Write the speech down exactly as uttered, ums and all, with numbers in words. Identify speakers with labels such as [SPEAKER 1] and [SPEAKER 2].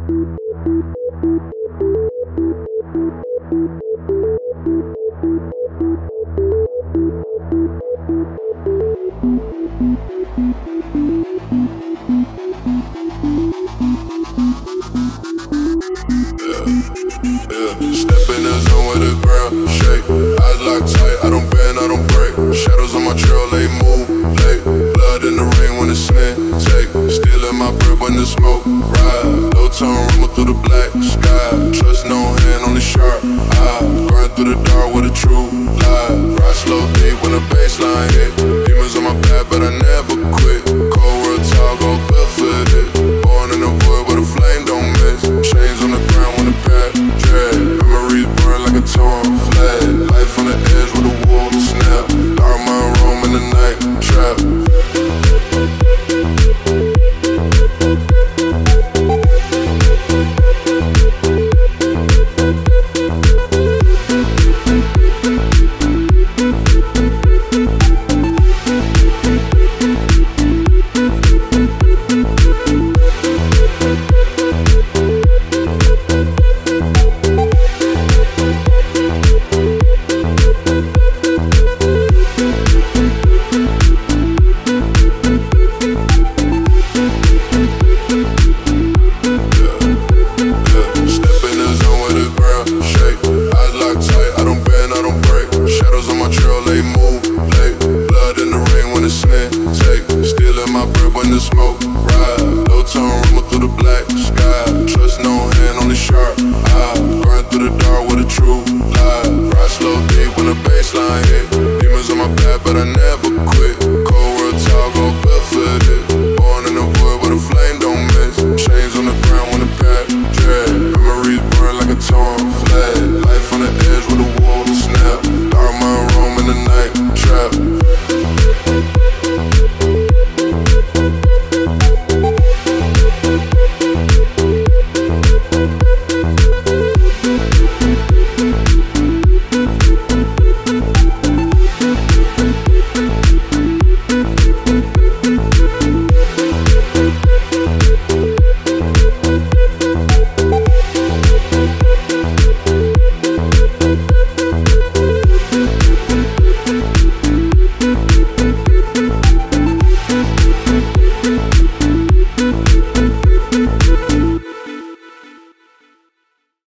[SPEAKER 1] Step in the zone with the ground shake. Eyes locked tight, I don't bend, I don't break. Shadows on my trail, they move late. Blood in the rain when the sin take. Still in my breath when the smoke ride. Low tone rumble through the black sky. Trust no hand, only sharp eye. Grind through the dark with a true lie. Ride slow deep when the baseline hit.